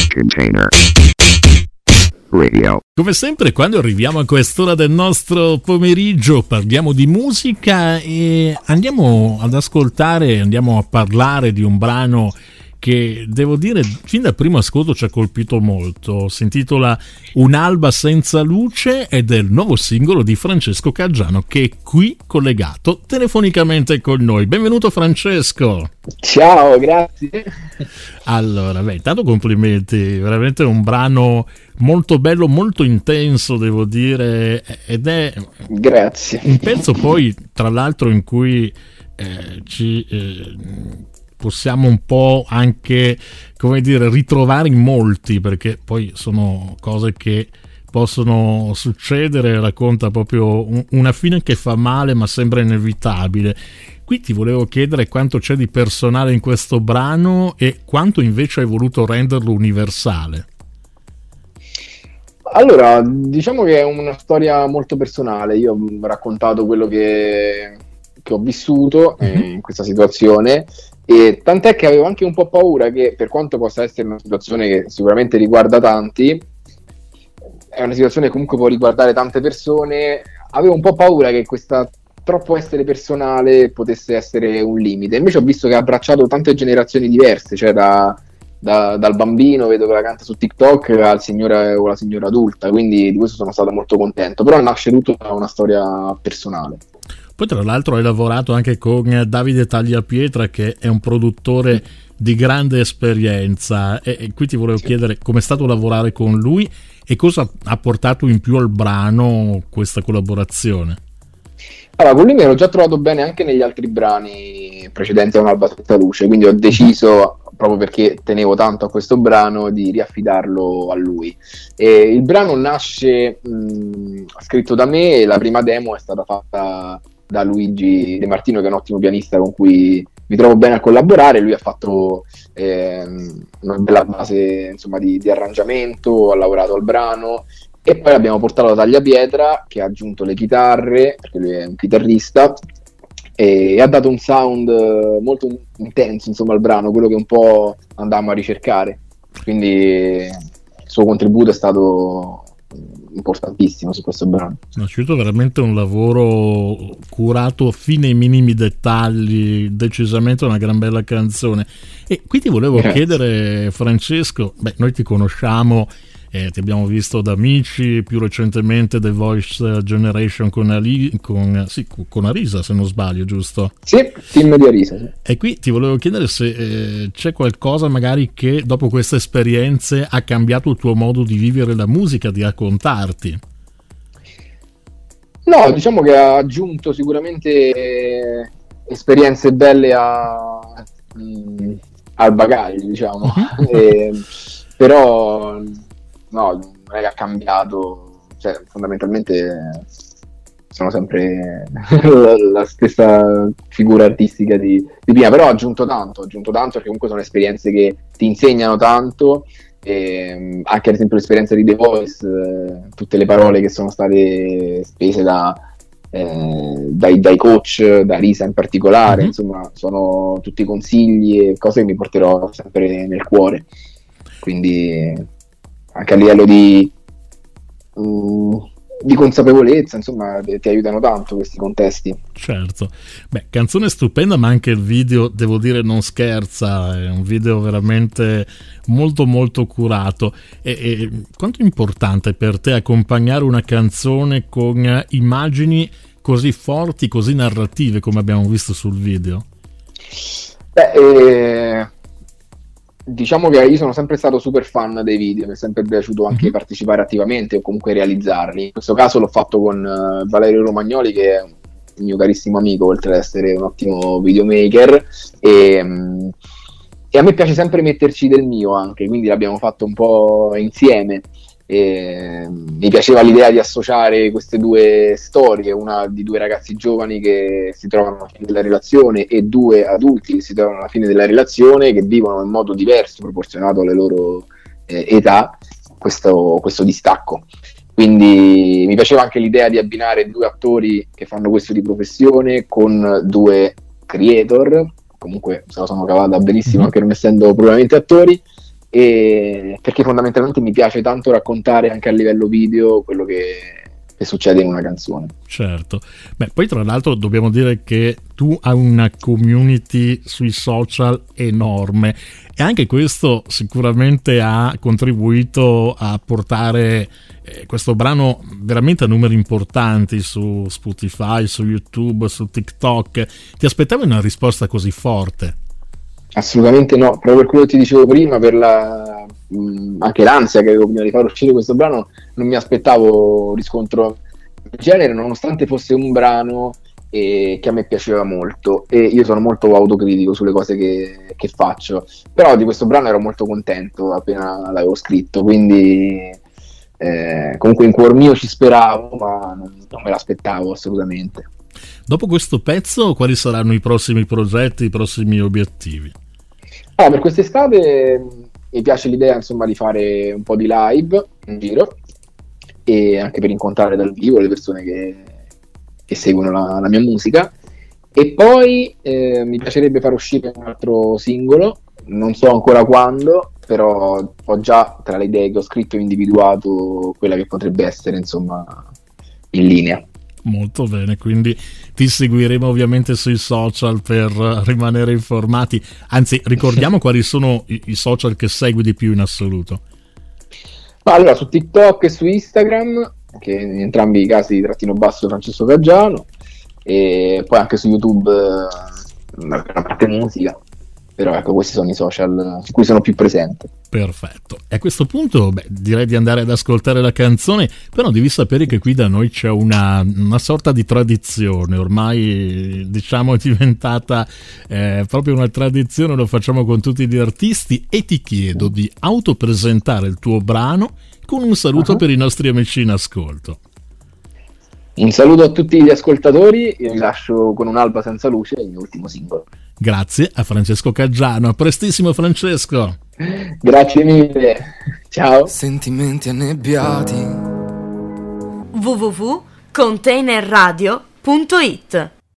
Container Radio. Come sempre, quando arriviamo a quest'ora del nostro pomeriggio parliamo di musica e andiamo ad ascoltare, andiamo a parlare di un brano che devo dire fin dal primo ascolto ci ha colpito molto. Si intitola Un'alba senza luce ed è il nuovo singolo di Francesco Caggiano, che è qui collegato telefonicamente con noi. Benvenuto Francesco. Ciao, grazie. Allora, tanto complimenti, veramente un brano molto bello, molto intenso, devo dire, ed è grazie. Un pezzo poi tra l'altro in cui ci possiamo un po' anche, come dire, ritrovare in molti, perché poi sono cose che possono succedere, racconta proprio una fine che fa male ma sembra inevitabile. Qui ti volevo chiedere quanto c'è di personale in questo brano e quanto invece hai voluto renderlo universale. Allora, diciamo che è una storia molto personale. Io ho raccontato quello che ho vissuto in questa situazione, e tant'è che avevo anche un po' paura che, per quanto possa essere una situazione che sicuramente riguarda tanti, è una situazione che comunque può riguardare tante persone, avevo un po' paura che questa troppo essere personale potesse essere un limite. Invece ho visto che ha abbracciato tante generazioni diverse, cioè dal bambino, vedo che la canta su TikTok, al signore o la signora adulta, quindi di questo sono stato molto contento. Però nasce tutto da una storia personale. Poi tra l'altro hai lavorato anche con Davide Tagliapietra, che è un produttore di grande esperienza, e qui ti volevo chiedere com'è stato lavorare con lui e cosa ha portato in più al brano questa collaborazione. Allora, con lui mi ero già trovato bene anche negli altri brani precedenti a Un'alba senza luce, quindi ho deciso, proprio perché tenevo tanto a questo brano, di riaffidarlo a lui. E il brano nasce scritto da me, e la prima demo è stata fatta da Luigi De Martino, che è un ottimo pianista con cui mi trovo bene a collaborare. Lui ha fatto una bella base, insomma, di arrangiamento, ha lavorato al brano, e poi l'abbiamo portato da Tagliapietra, che ha aggiunto le chitarre, perché lui è un chitarrista, e ha dato un sound molto intenso, insomma, al brano, quello che un po' andavamo a ricercare. Quindi il suo contributo è stato importantissimo su questo brano. È uscito veramente un lavoro curato fino ai minimi dettagli, decisamente una gran bella canzone. E qui ti volevo chiedere, Francesco, noi ti conosciamo, ti abbiamo visto da Amici, più recentemente The Voice Generation con Arisa, se non sbaglio, giusto? Sì, team di Arisa, sì. E qui ti volevo chiedere se c'è qualcosa magari che dopo queste esperienze ha cambiato il tuo modo di vivere la musica, di raccontarti. No, diciamo che ha aggiunto sicuramente esperienze belle al bagaglio, diciamo. Però no, non è che ha cambiato, cioè fondamentalmente sono sempre la stessa figura artistica di prima, però ho aggiunto tanto perché comunque sono esperienze che ti insegnano tanto, anche ad esempio l'esperienza di The Voice, tutte le parole che sono state spese dai coach, da Risa in particolare, insomma sono tutti consigli e cose che mi porterò sempre nel cuore, quindi anche a livello di consapevolezza, insomma, ti aiutano tanto questi contesti. Certo, canzone stupenda, ma anche il video, devo dire, non scherza, è un video veramente molto molto curato. E quanto è importante per te accompagnare una canzone con immagini così forti, così narrative come abbiamo visto sul video? Diciamo che io sono sempre stato super fan dei video, mi è sempre piaciuto anche partecipare attivamente o comunque realizzarli. In questo caso l'ho fatto con Valerio Romagnoli, che è il mio carissimo amico, oltre ad essere un ottimo videomaker, e a me piace sempre metterci del mio anche, quindi l'abbiamo fatto un po' insieme. Mi piaceva l'idea di associare queste due storie, una di due ragazzi giovani che si trovano alla fine della relazione e due adulti che si trovano alla fine della relazione, che vivono in modo diverso proporzionato alle loro età questo distacco. Quindi mi piaceva anche l'idea di abbinare due attori che fanno questo di professione con due creator, comunque se la sono cavata benissimo anche non essendo propriamente attori, e perché fondamentalmente mi piace tanto raccontare anche a livello video quello che succede in una canzone. Certo. Beh, poi tra l'altro dobbiamo dire che tu hai una community sui social enorme e anche questo sicuramente ha contribuito a portare questo brano veramente a numeri importanti su Spotify, su YouTube, su TikTok. Ti aspettavi una risposta così forte? Assolutamente no, proprio per quello che ti dicevo prima, per anche l'ansia che avevo prima di far uscire questo brano, non mi aspettavo riscontro del genere, nonostante fosse un brano che a me piaceva molto, e io sono molto autocritico sulle cose che faccio, però di questo brano ero molto contento appena l'avevo scritto, quindi comunque in cuor mio ci speravo, ma non me l'aspettavo assolutamente. Dopo questo pezzo, quali saranno i prossimi progetti, i prossimi obiettivi? Per quest'estate mi piace l'idea, insomma, di fare un po' di live in giro e anche per incontrare dal vivo le persone che seguono la mia musica, e poi mi piacerebbe far uscire un altro singolo, non so ancora quando, però ho già tra le idee che ho scritto individuato quella che potrebbe essere, insomma, in linea. Molto bene, quindi ti seguiremo ovviamente sui social per rimanere informati. Anzi, ricordiamo quali sono i social che segui di più in assoluto. Allora, su TikTok e su Instagram, che in entrambi i casi _ Francesco Caggiano, e poi anche su YouTube una parte musica. Però ecco, questi sono i social su cui sono più presente. Perfetto. E a questo punto direi di andare ad ascoltare la canzone, però devi sapere che qui da noi c'è una sorta di tradizione, ormai diciamo è diventata proprio una tradizione, lo facciamo con tutti gli artisti, e ti chiedo di autopresentare il tuo brano con un saluto per i nostri amici in ascolto. Un saluto a tutti gli ascoltatori, io vi lascio con Un'alba senza luce, il mio ultimo singolo. Grazie a Francesco Caggiano, a prestissimo Francesco. Grazie mille, ciao. Sentimenti annebbiati. www.containerradio.it